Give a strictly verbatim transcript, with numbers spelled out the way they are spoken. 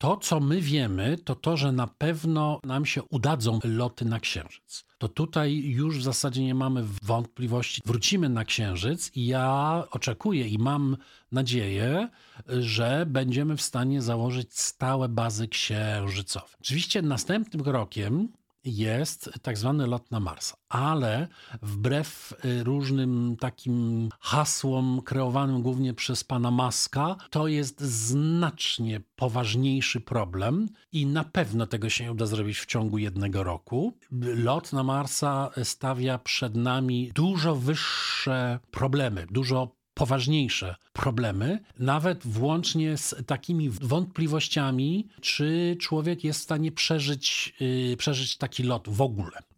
To, co my wiemy, to to, że na pewno nam się udadzą loty na Księżyc. To tutaj już w zasadzie nie mamy wątpliwości. Wrócimy na Księżyc i ja oczekuję i mam nadzieję, że będziemy w stanie założyć stałe bazy księżycowe. Oczywiście następnym krokiem jest tak zwany lot na Marsa, ale wbrew różnym takim hasłom kreowanym głównie przez pana Muska, to jest znacznie poważniejszy problem i na pewno tego się nie uda zrobić w ciągu jednego roku. Lot na Marsa stawia przed nami dużo wyższe problemy, dużo poważniejsze problemy, nawet włącznie z takimi wątpliwościami, czy człowiek jest w stanie przeżyć, yy, przeżyć taki lot w ogóle.